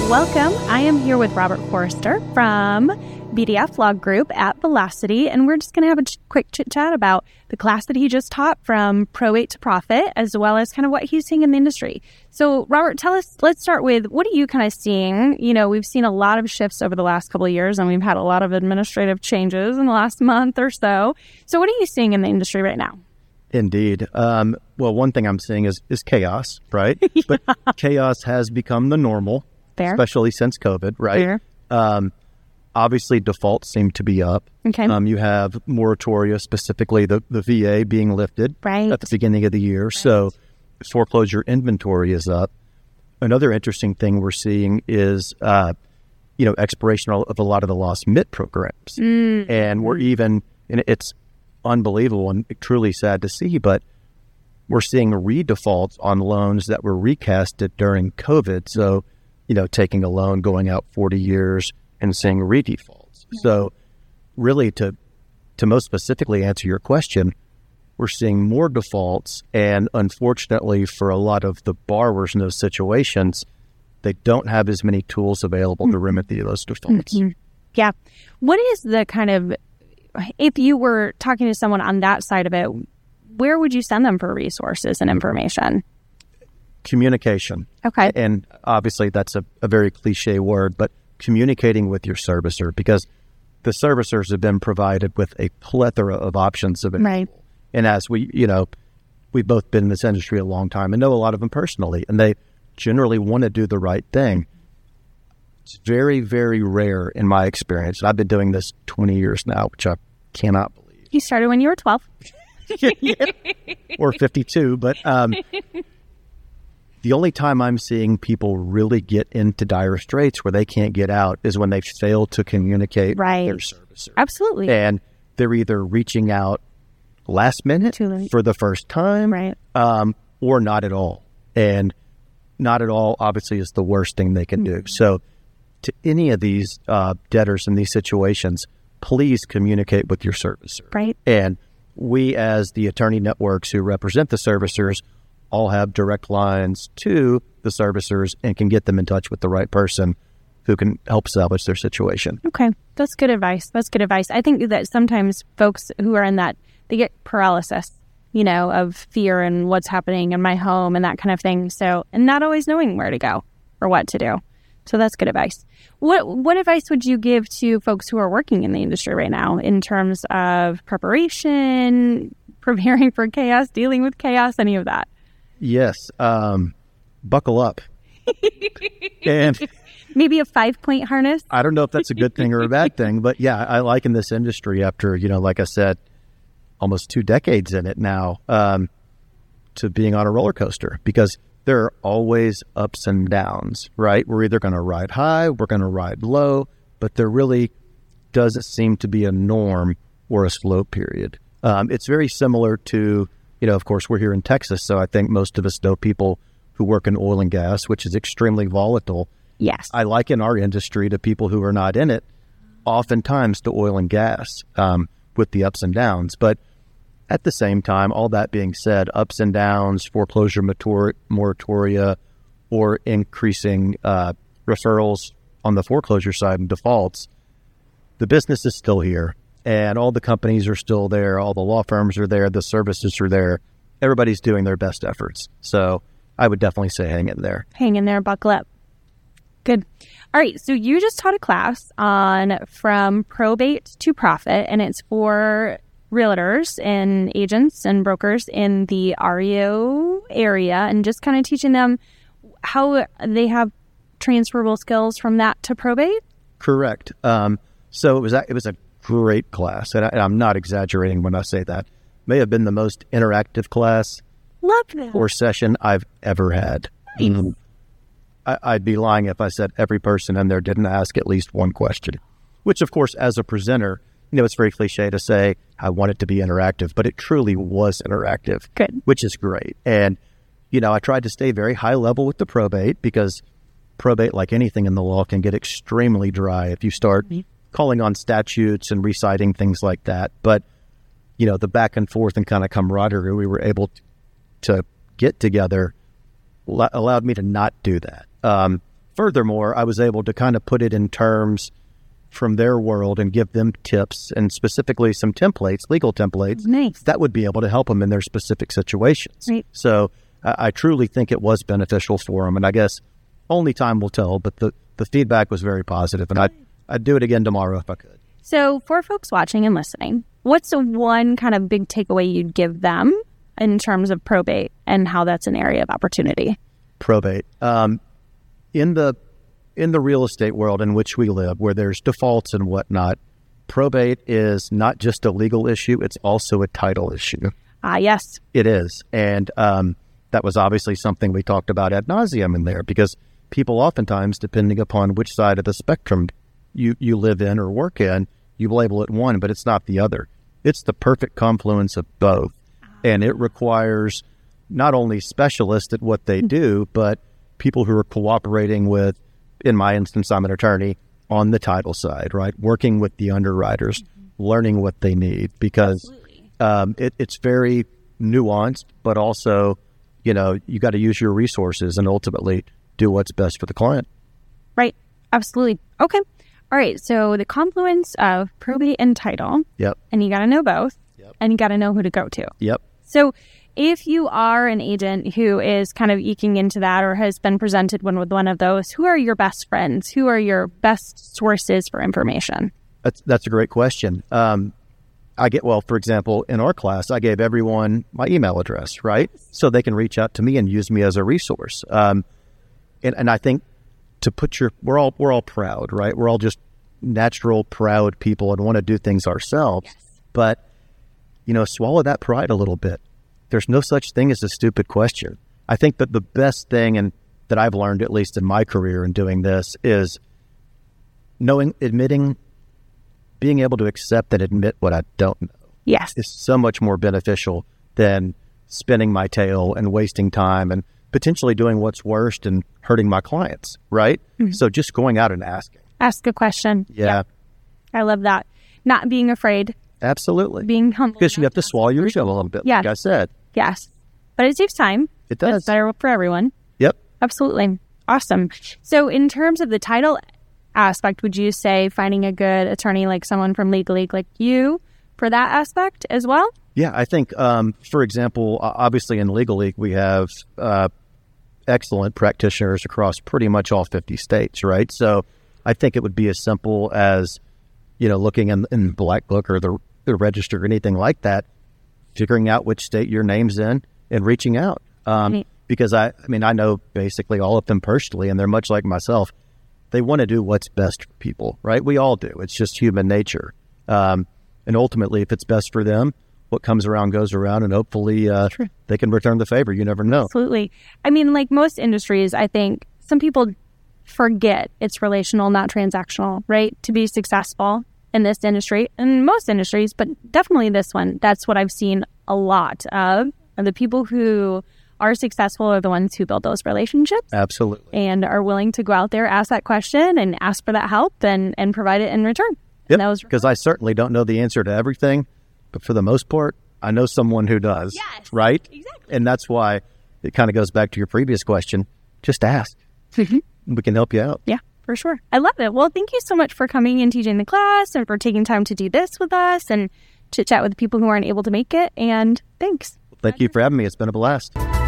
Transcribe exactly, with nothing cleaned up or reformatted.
welcome. I am here with Robert Forrester from B D F Law Group at Velocity, and we're just going to have a ch- quick chit-chat about the class that he just taught from probate to profit, as well as kind of what he's seeing in the industry. So, Robert, tell us, let's start with, what are you kind of seeing? You know, we've seen a lot of shifts over the last couple of years, and we've had a lot of administrative changes in the last month or so. So what are you seeing in the industry right now? Indeed. Um, well, one thing I'm seeing is, is chaos, right? Yeah. But chaos has become the normal, Fair. especially since COVID, right? Fair. Um, obviously, defaults seem to be up. Okay. Um, you have moratoria, specifically the, the V A being lifted right. at the beginning of the year. Right. So foreclosure inventory is up. Another interesting thing we're seeing is, uh, you know, expiration of a lot of the lost M I T programs. Mm. And we're even, and it's unbelievable and truly sad to see, but we're seeing redefaults on loans that were recasted during COVID. So, you know, taking a loan going out forty years and seeing redefaults. Yeah. So really to to most specifically answer your question, we're seeing more defaults, and unfortunately for a lot of the borrowers in those situations, they don't have as many tools available mm-hmm. to remedy those defaults. Mm-hmm. Yeah. What is the kind of, if you were talking to someone on that side of it, where would you send them for resources and information? Communication. Okay. And obviously that's a, a very cliche word, but communicating with your servicer, because the servicers have been provided with a plethora of options available. Right. And as we, you know, we've both been in this industry a long time and know a lot of them personally, and they generally want to do the right thing. It's very, very rare in my experience. And I've been doing this twenty years now, which I cannot believe. You started when you were twelve. yeah. Or fifty-two. But um, the only time I'm seeing people really get into dire straits where they can't get out is when they fail to communicate right. with their servicer. Absolutely. And they're either reaching out last minute for the first time right. um, or not at all. And not at all, obviously, is the worst thing they can mm-hmm. do. So to any of these uh, debtors in these situations, please communicate with your servicer. Right. And we, as the attorney networks who represent the servicers, all have direct lines to the servicers and can get them in touch with the right person who can help salvage their situation. Okay. That's good advice. That's good advice. I think that sometimes folks who are in that, they get paralysis, you know, of fear and what's happening in my home and that kind of thing. So, and not always knowing where to go or what to do. So that's good advice. What what advice would you give to folks who are working in the industry right now in terms of preparation, preparing for chaos, dealing with chaos, any of that? Yes. Um, buckle up. And maybe a five-point harness? I don't know if that's a good thing or a bad thing, but yeah, I like in this industry after, you know, like I said, almost two decades in it now, um, to being on a roller coaster, because there are always ups and downs, right? We're either going to ride high, we're going to ride low, but there really doesn't seem to be a norm or a slow period. Um, it's very similar to, you know, of course, we're here in Texas, so I think most of us know people who work in oil and gas, which is extremely volatile. Yes. I liken our industry to people who are not in it, oftentimes to oil and gas, um, with the ups and downs. But at the same time, all that being said, ups and downs, foreclosure motor- moratoria, or increasing uh, referrals on the foreclosure side and defaults, the business is still here, and all the companies are still there, all the law firms are there, the services are there. Everybody's doing their best efforts. So I would definitely say hang in there. Hang in there, buckle up. Good. All right, so you just taught a class on From Probate to Profit, and it's for realtors and agents and brokers in the R E O area, and just kind of teaching them how they have transferable skills from that to probate? Correct. Um, so it was a, it was a great class, and, I, and I'm not exaggerating when I say that. May have been the most interactive class Love that. or session I've ever had. Nice. Um, I, I'd be lying if I said every person in there didn't ask at least one question, which, of course, as a presenter, you know, it's very cliche to say, I want it to be interactive, but it truly was interactive. Good. Which is great. And, you know, I tried to stay very high level with the probate, because probate, like anything in the law, can get extremely dry if you start mm-hmm. calling on statutes and reciting things like that. But, you know, the back and forth and kind of camaraderie we were able to get together allowed me to not do that. Um, furthermore, I was able to kind of put it in terms from their world and give them tips and specifically some templates, legal templates, nice. that would be able to help them in their specific situations. Right. So I, I truly think it was beneficial for them. And I guess only time will tell, but the, the feedback was very positive. And I'd, I'd do it again tomorrow if I could. So for folks watching and listening, what's the one kind of big takeaway you'd give them in terms of probate and how that's an area of opportunity? Probate. Um, in the in the real estate world in which we live, where there's defaults and whatnot, probate is not just a legal issue, it's also a title issue. Ah, yes. It is. And um, that was obviously something we talked about ad nauseum in there, because people oftentimes, depending upon which side of the spectrum you, you live in or work in, you label it one, but it's not the other. It's the perfect confluence of both. And it requires not only specialists at what they do, but people who are cooperating with, in my instance, I'm an attorney, on the title side, right? Working with the underwriters, mm-hmm. learning what they need, because um, it, it's very nuanced, but also, you know, you got to use your resources and ultimately do what's best for the client. Right. Absolutely. Okay. All right. So the confluence of probate and title. Yep. And you got to know both. Yep. And you got to know who to go to. Yep. So if you are an agent who is kind of eking into that or has been presented one with one of those, who are your best friends? Who are your best sources for information? That's that's a great question. Um, I get, well, for example, in our class, I gave everyone my email address, right? So they can reach out to me and use me as a resource. Um, and, and I think to put your, we're all, we're all proud, right? We're all just natural, proud people and want to do things ourselves. Yes. But, you know, swallow that pride a little bit. There's no such thing as a stupid question. I think that the best thing, and that I've learned, at least in my career in doing this, is knowing, admitting, being able to accept and admit what I don't know. Yes. Is so much more beneficial than spinning my tail and wasting time and potentially doing what's worst and hurting my clients, right? Mm-hmm. So just going out and asking. Ask a question. Yeah. yeah. I love that. Not being afraid. Absolutely. Being humble. Because you have to swallow your shell a little bit, yeah. like I said. Yes. But it takes time. It does. It's better for everyone. Yep. Absolutely. Awesome. So in terms of the title aspect, would you say finding a good attorney, like someone from Legal League like you, for that aspect as well? Yeah, I think, um, for example, obviously in Legal League, we have uh, excellent practitioners across pretty much all fifty states, right? So I think it would be as simple as, you know, looking in, in Black Book or the, the register or anything like that, figuring out which state your name's in and reaching out. Um, right. Because I, I mean, I know basically all of them personally, and they're much like myself. They want to do what's best for people, right? We all do. It's just human nature. Um, and ultimately, if it's best for them, what comes around goes around, and hopefully uh, they can return the favor. You never know. Absolutely. I mean, like most industries, I think some people forget it's relational, not transactional, right? To be successful in this industry, and most industries, but definitely this one, that's what I've seen a lot of. Are the people who are successful are the ones who build those relationships. Absolutely. And are willing to go out there, ask that question, and ask for that help and, and provide it in return. Yep, because I certainly don't know the answer to everything, but for the most part, I know someone who does. Yes, right? Exactly. And that's why it kind of goes back to your previous question. Just ask. Mm-hmm. We can help you out. Yeah, for sure. I love it. Well, thank you so much for coming and teaching the class and for taking time to do this with us and chit-chat with people who aren't able to make it. And thanks. Well, thank you for having me. It's been a blast.